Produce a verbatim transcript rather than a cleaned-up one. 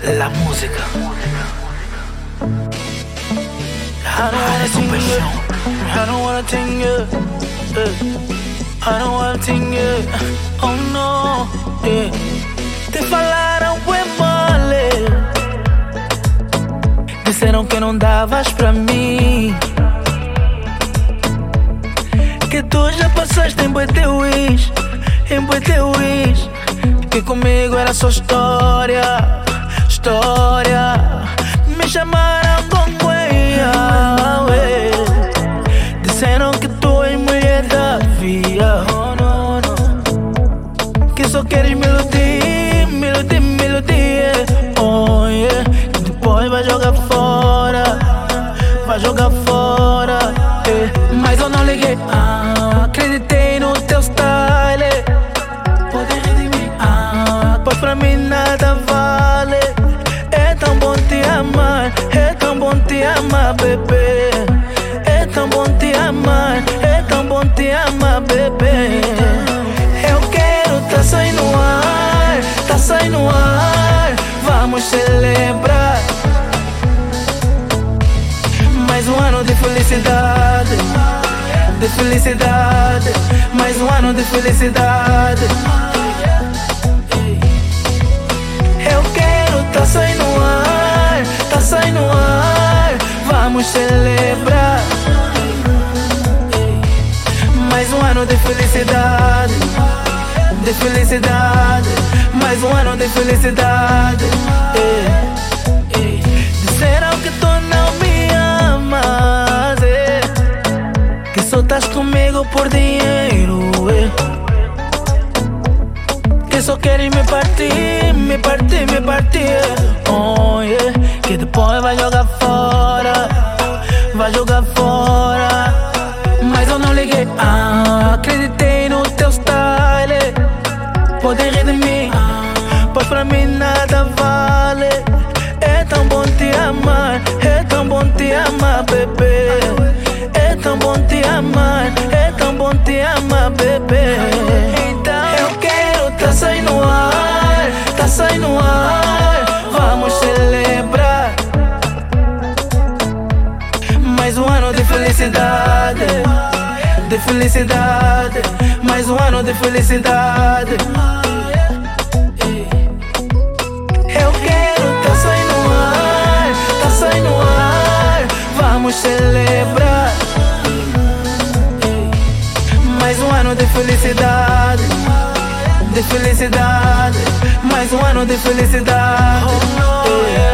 La música. I don't wanna ting you. I don't wanna ting you. I don't wanna ting you. Oh no. Yeah. Te falaram foi mole. Disseram que não davas pra mim, que tu já passaste em boi teu wish, em boi teu wish, que comigo era só história, história. Me chamaram com guia, disseram que tu és mulher da via, que só queres me iludir, me iludir, me iludir. Oh yeah, que depois vai jogar fora, vai jogar fora. Yeah. Mas eu não liguei, ah, acreditei no teu style. Pode rir de mim, ah, pois pra mim nada vale. É tão bom te amar, é tão bom te amar, bebê. É tão bom te amar, é tão bom te amar, bebê. Eu quero tá saindo no ar, tá saindo no ar. Vamos celebrar mais um ano de felicidade, de felicidade, mais um ano de felicidade. Eu quero tá saindo no ar, tá saindo no ar. Vamos celebrar mais um ano de felicidade, de felicidade, mais um ano de felicidade. Disseram que tu não me amas, é, que só estás comigo por dinheiro, é, que só queres me partir, me partir, me partir. Oh yeah, que depois vai jogar fora, vai jogar fora. Mas eu não liguei, ah, acreditei no teu style. Pode rir de mim, pois pra mim nada vale. É tão bom te amar, é tão bom te amar, bebê. É tão bom te amar, é tão bom te amar, bebê. Então eu quero tá saindo no ar, tá saindo no ar. Vamos celebrar mais um ano de felicidade, de felicidade, mais um ano de felicidade. Eu quero tá saindo no ar, tá saindo no ar. Vamos celebrar mais um ano de felicidade, de felicidade, mais um ano de felicidade.